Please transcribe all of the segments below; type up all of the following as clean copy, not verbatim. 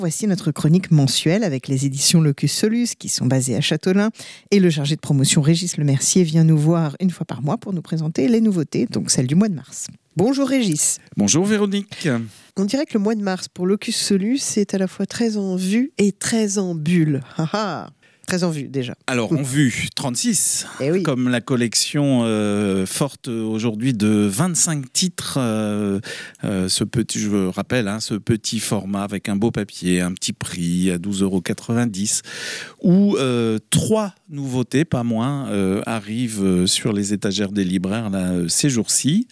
Voici notre chronique mensuelle avec les éditions Locus Solus qui sont basées à Châteaulin. Et le chargé de promotion Régis Lemercier vient nous voir une fois par mois pour nous présenter les nouveautés, donc celles du mois de mars. Bonjour Régis. Bonjour Véronique. On dirait que le mois de mars pour Locus Solus est à la fois très en vue et très en bulle. Très en vue déjà. Alors en vue, 36, oui. Comme la collection forte aujourd'hui de 25 titres. Ce petit, je rappelle, ce petit format avec un beau papier, un petit prix à 12,90 €, où 3 nouveautés, pas moins, arrivent sur les étagères des libraires là, ces jours-ci.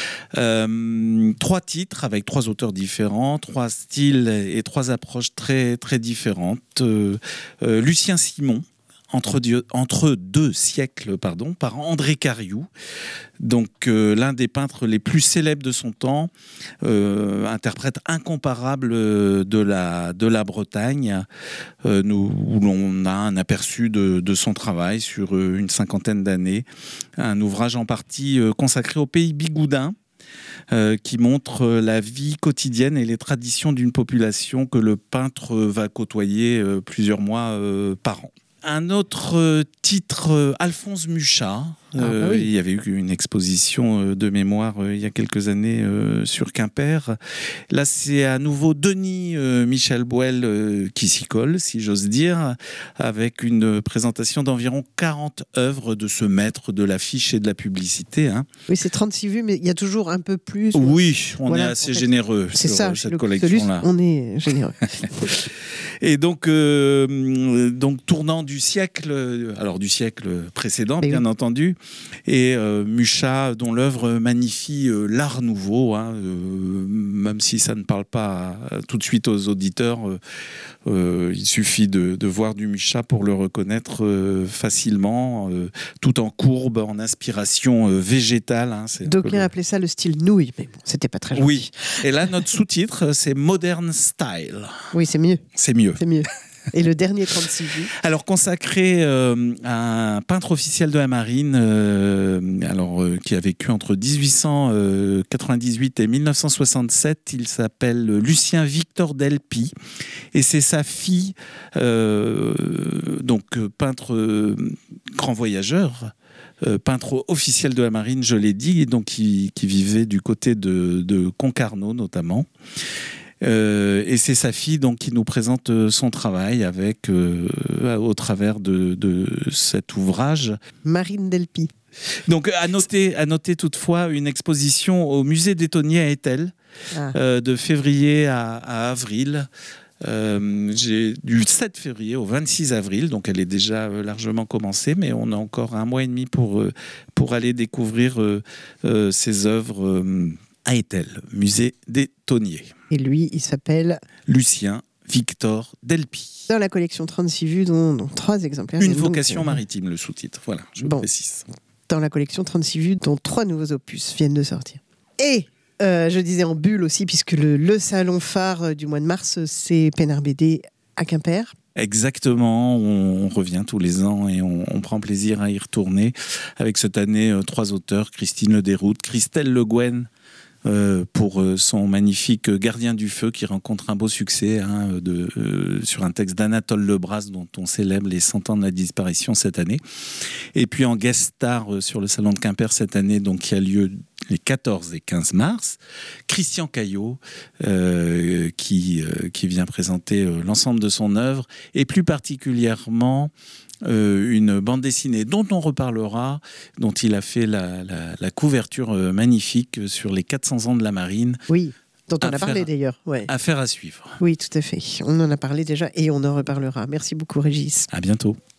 3 titres avec 3 auteurs différents, 3 styles et 3 approches très, très différentes. Lucien Simon, entre deux siècles, par André Cariou, donc l'un des peintres les plus célèbres de son temps, interprète incomparable de la Bretagne, où l'on a un aperçu de son travail sur une cinquantaine d'années, un ouvrage en partie consacré au pays bigoudin, qui montre la vie quotidienne et les traditions d'une population que le peintre va côtoyer plusieurs mois par an. Un autre titre, Alphonse Mucha. Oui. Il y avait eu une exposition de mémoire il y a quelques années sur Quimper. Là, c'est à nouveau Denis Michel Bouel qui s'y colle, si j'ose dire, avec une présentation d'environ 40 œuvres de ce maître de l'affiche et de la publicité. Oui, c'est 36 vues, mais il y a toujours un peu plus. Oui, on est assez généreux c'est sur ça, cette collection-là. On est généreux. Et donc tournant du siècle précédent, bien entendu, et Mucha, dont l'œuvre magnifie l'art nouveau, même si ça ne parle pas tout de suite aux auditeurs, il suffit de voir du Mucha pour le reconnaître facilement, tout en courbe, en inspiration végétale. D'aucuns appelaient ça le style nouille, mais bon, c'était pas très gentil. Oui, et là, notre sous-titre, c'est Modern Style. Oui, c'est mieux. C'est mieux. C'est mieux. Et le dernier 36 vues. Alors, consacré à un peintre officiel de la marine, qui a vécu entre 1898 et 1967, il s'appelle Lucien Victor Delpy, et c'est sa fille, peintre grand voyageur, peintre officiel de la marine, je l'ai dit, et donc qui vivait du côté de Concarneau notamment. Et c'est sa fille donc qui nous présente son travail avec au travers de cet ouvrage. Marine Delpy. Donc à noter toutefois une exposition au musée des Tonniers à Étel de février à avril. J'ai du 7 février au 26 avril, donc elle est déjà largement commencée, mais on a encore un mois et demi pour aller découvrir ces œuvres à Étel, musée des Tonniers. Et lui, il s'appelle Lucien Victor Delpy. Dans la collection 36 vues, dont 3 exemplaires. Une vocation maritime, le sous-titre. Voilà, je précise. Dans la collection 36 vues, dont 3 nouveaux opus viennent de sortir. Et je disais en bulle aussi, puisque le salon phare du mois de mars, c'est Pénard BD à Quimper. Exactement, on revient tous les ans et on prend plaisir à y retourner. Avec cette année 3 auteurs, Christine Le Déroute, Christelle Le Guen, pour son magnifique Gardien du Feu, qui rencontre un beau succès sur un texte d'Anatole Lebras, dont on célèbre les 100 ans de la disparition cette année. Et puis en guest star sur le Salon de Quimper cette année, donc, qui a lieu les 14 et 15 mars, Christian Caillot, qui vient présenter l'ensemble de son œuvre, et plus particulièrement une bande dessinée dont on reparlera, dont il a fait la couverture magnifique sur les 400 ans de la marine. Oui, dont on a parlé d'ailleurs. Ouais. Affaire à suivre. Oui, tout à fait. On en a parlé déjà et on en reparlera. Merci beaucoup Régis. À bientôt.